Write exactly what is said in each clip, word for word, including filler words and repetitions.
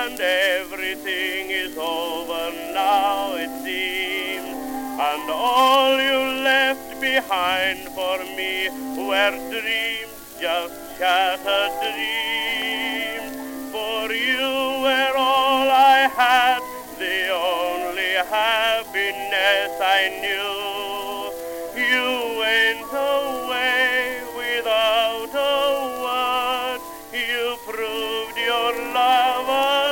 and everything is over now, it seems. And all you left behind for me were dreams, just shattered dreams. For you were all I had, the only happiness I knew. You went away without a word. You proved your love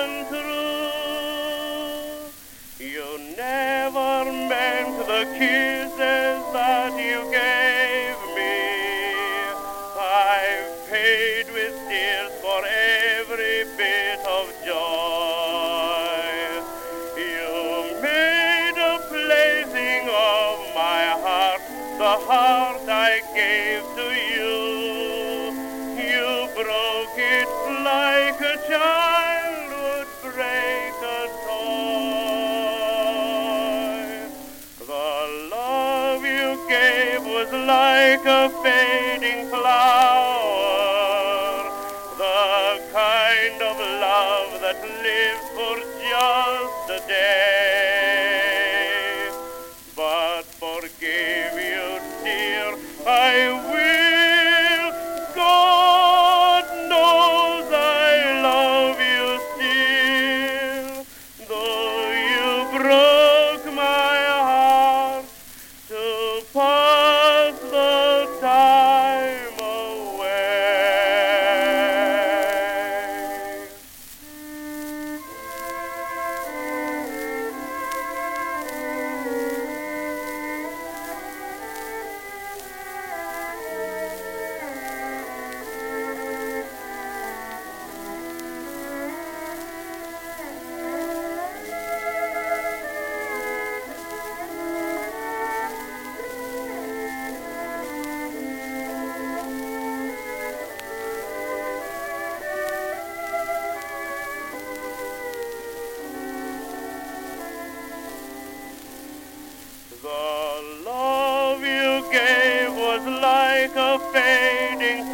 untrue. You never meant the kisses that you gave me. I've paid with tears for every bit of joy. You made a plaything of my heart, the heart I gave to you. You broke it like a child would break a toy. The love you gave was like a fading flower, the kind of love that lives for just a day. But forgive you, dear, I will. God knows I love you still, though you broke my heart to pass the time away. The love you gave was like a fading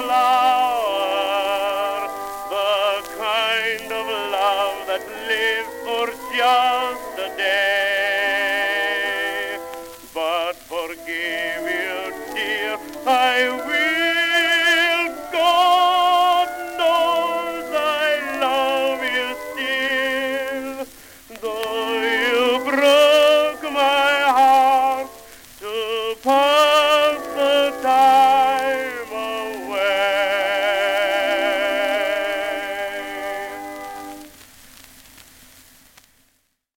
flower, the kind of love that lives for just